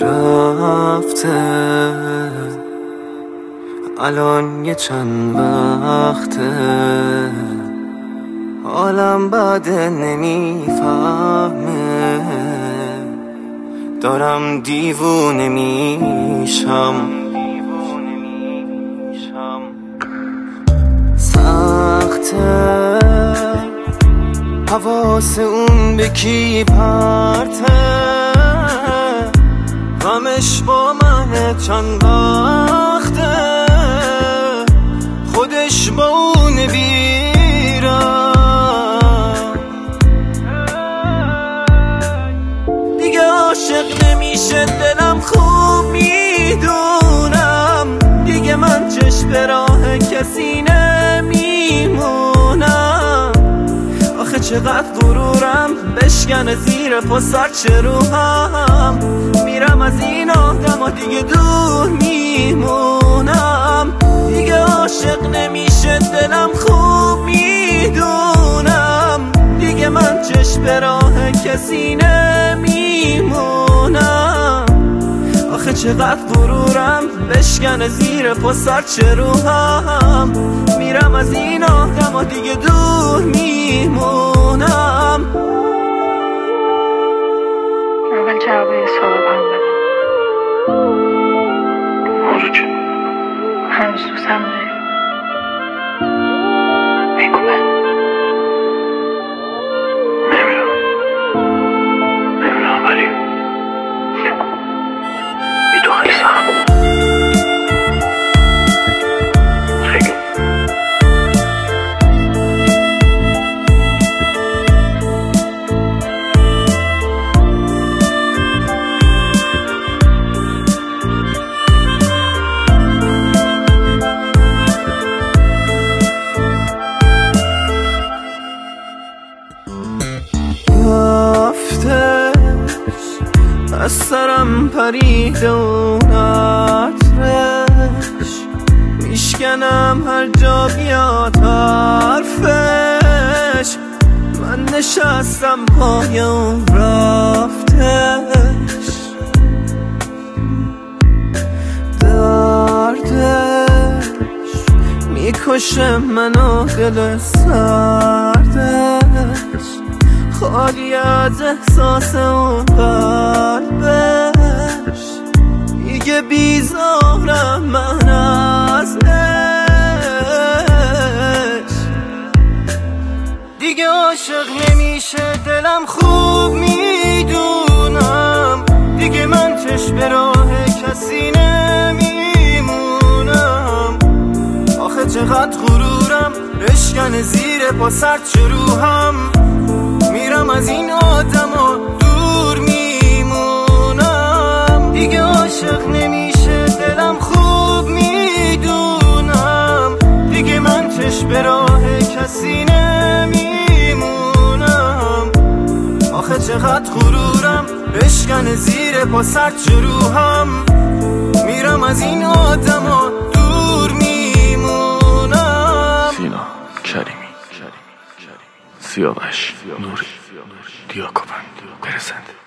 رفته الان یه چند وقته حالم بده نمیفهمه دارم دیوونه میشم سخته حواس اون به کی پرته غمش با من چند وقته خودش با اون بیرم دیگه عاشق نمیشه دلم خوب میدونم دیگه من چشم به راه کسی نمیمونم آخه چقدر غرورم بشکنه زیر پا سرچه روحم میرم از این آدم دیگه دور میمونم دیگه عاشق نمیشه دلم خوب میدونم دیگه من چشم به راه کسی نمیمونم آخه چقدر غرورم بشکنه زیر پا سرچه روحم میرم از این آدم دیگه دور میمونم اول جوابه سوالم بده موضوع چه؟ هنوز دوستم داری؟ بگو من نمیدونم ولی بی تو خیلی سخت خیلی از سرم پرید اون عطرش میشکنم هر جا بیاد حرفش من نشستم پای اون رفتش دردش میکشه منو دل سردش خالی از احساس اون قلبش دیگه بیزارم من ازش دیگه عاشق نمیشه دلم خوب میدونم دیگه من چشم به راه کسی نمیمونم آخه چقدر غرورم بشکنه زیر پا سرچه روحم میرم از این آدم دور میمونم دیگه عاشق نمیشه دلم خوب میدونم دیگه من چشم به راه کسی نمیمونم آخه چقدر غرورم بشکنه زیر پا سرچه روحم میرم از این آدم دور میمونم سینا کریمی سیاوش نوری دیاکوبند برسنده